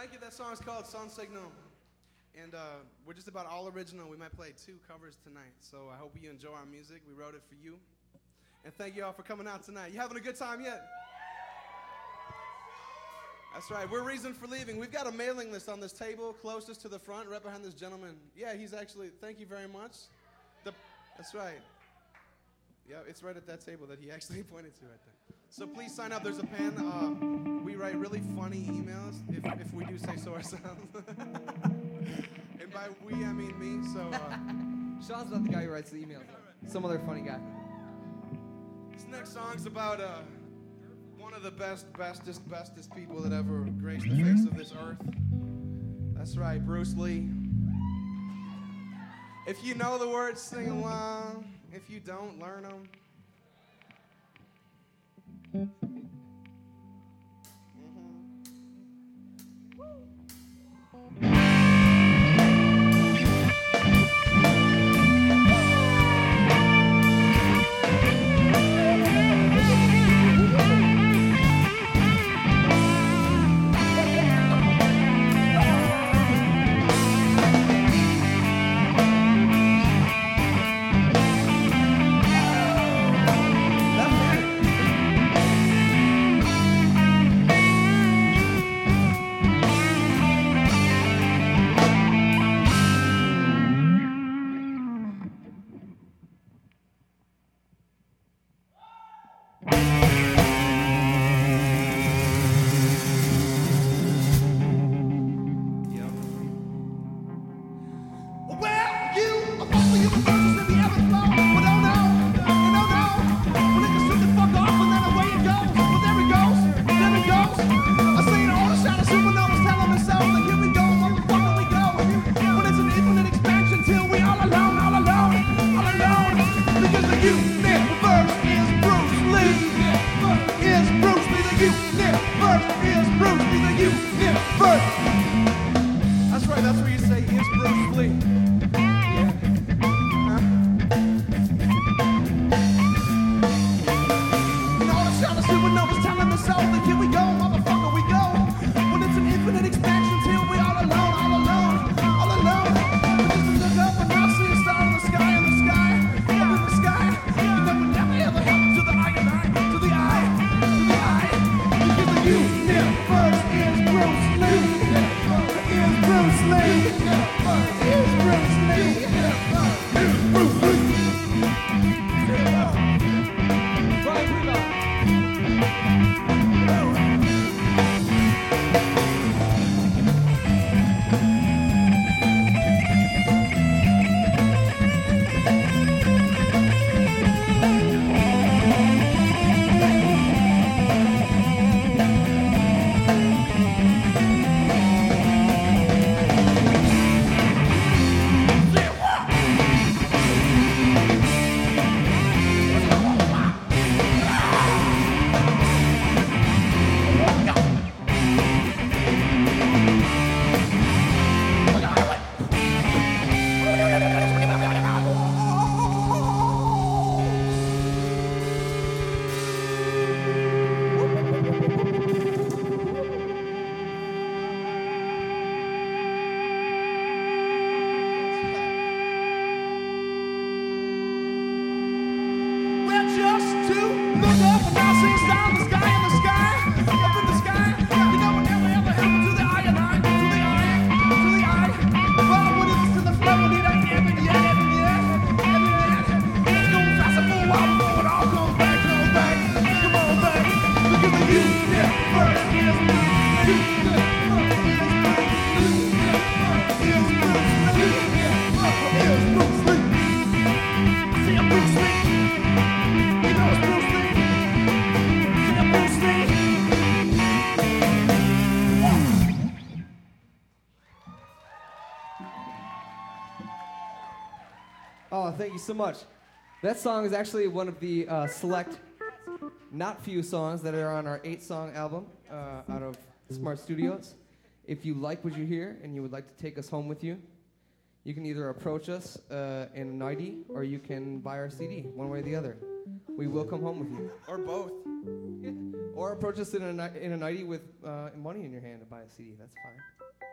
Thank you. That song is called Sun Signal. And we're just about all original. We might play 2 covers tonight. So I hope you enjoy our music. We wrote it for you. And thank you all for coming out tonight. You having a good time yet? That's right. We're Reason for Leaving. We've got a mailing list on this table closest to the front, right behind this gentleman. Yeah, he's actually, thank you very much. That's right. Yeah, it's right at that table that he actually pointed to right there. So please sign up. There's a pen. We write really funny emails, if we do say so ourselves. And by we, I mean me. So Sean's not the guy who writes the emails. Some other funny guy. This next song's about one of the bestest people that ever graced the face of this earth. That's right, Bruce Lee. If you know the words, sing along. If you don't, learn them. Thank you so much. That song is actually one of the select, not few songs that are on our 8-song album out of Smart Studios. If you like what you hear and you would like to take us home with you, you can either approach us in a nightie or you can buy our CD, one way or the other. We will come home with you. Or both. Or approach us in a nightie with money in your hand to buy a CD. That's fine.